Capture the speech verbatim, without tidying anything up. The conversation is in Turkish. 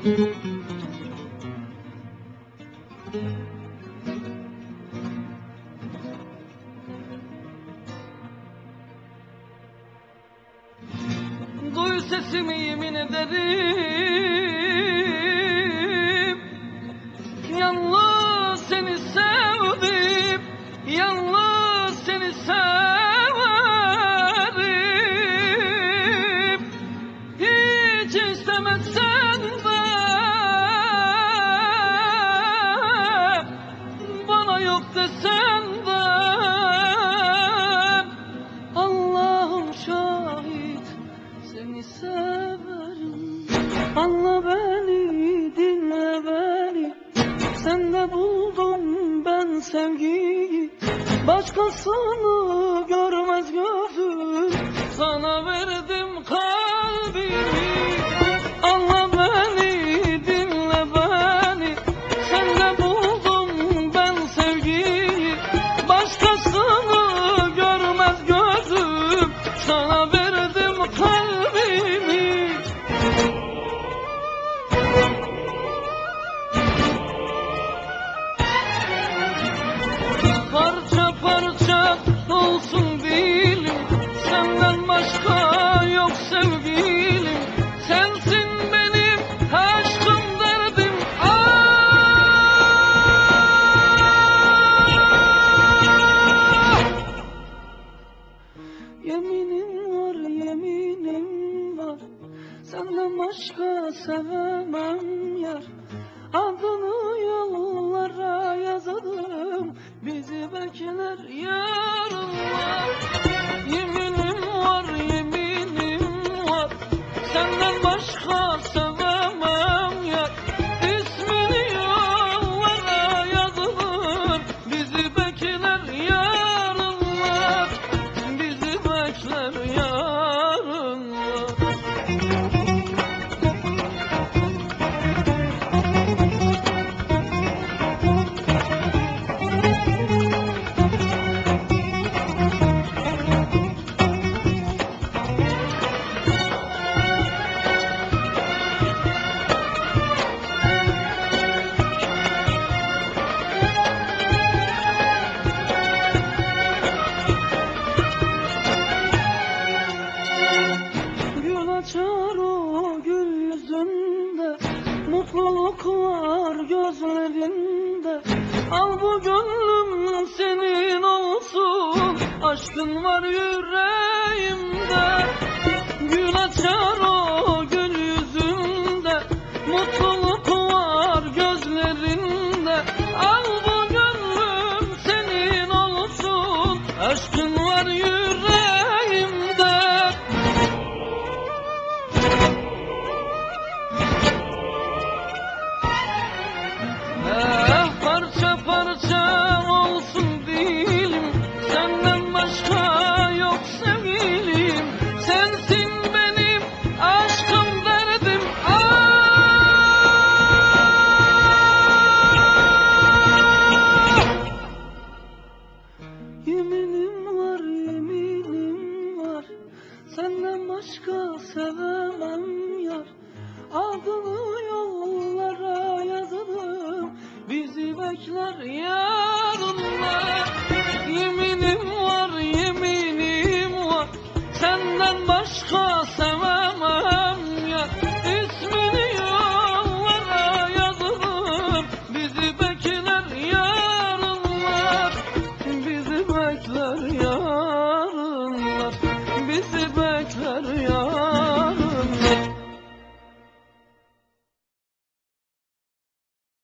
Duy sesimi yemin ederim, yalnız seni sevdim, yalnız seni severim. Hiç istemezsen de bana yok desen de Allah'ım şahit, seni severim. Anla beni, dinle beni, sende buldum ben sevgiyi. Başkasını görmez gözüm, sana verdim kalbimi. Anla beni, dinle beni, sende buldum ben sevgiyi. Başkasını görmez gözüm, sana verdim kalbimi. Parça parça olsun dilim, senden başka yok sevgilim. Sensin benim aşkım derdim. Ah! Yeminim var, yeminim var, senden başka sevemem yar. Adını yollara yazalım, bizi bekler yarınlar. Yeminim var, yeminim var, senden başka sevemem yar. İsmini yollara yazılır, bizi bekler yarınlar, bizi bekler yarınlar. Açar o gül yüzünde, mutluluk var gözlerinde. Al bu gönlüm senin olsun, aşkın var yüreğimde. Gül açar o gül yüzünde, mutluluk var gözlerinde. Al bu gönlüm senin olsun, aşkın var yüreğimde. Eh, parça parça olsun dilim, senden başka yok sevgilim. Sensin benim aşkım derdim. Ah! Yeminim var, yeminim var, senden başka sevemem yar. Adını yollara yazalım, bizi bekler yarınlar. Yemin